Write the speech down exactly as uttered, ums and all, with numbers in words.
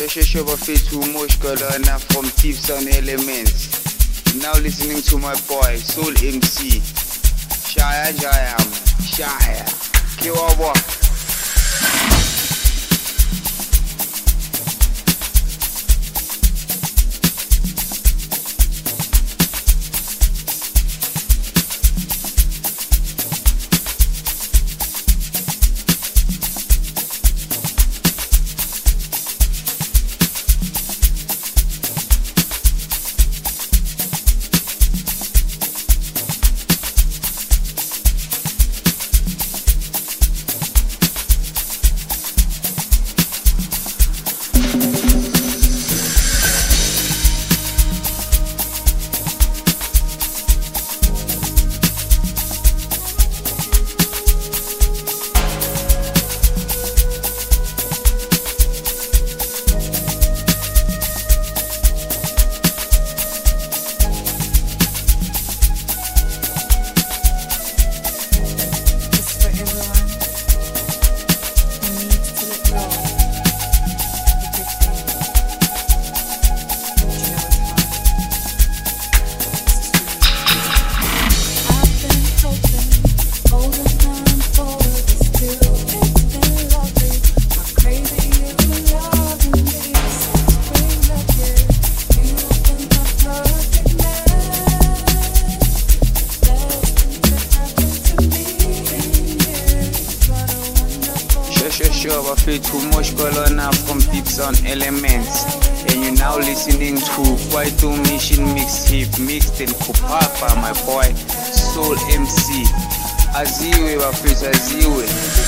Sheshe Bafetu Moshkalana from Tips on Elements. Now listening to my boy, Soul M C. Shaya Jayam, Shaya. Kiwawa. Sure, I feel too much color now from Tips on Elements. And you're now listening to Kwaito Mission Mixtape mixed in Kupapa, my boy, Soul M C. Aziwe, Bafetu Aziwe.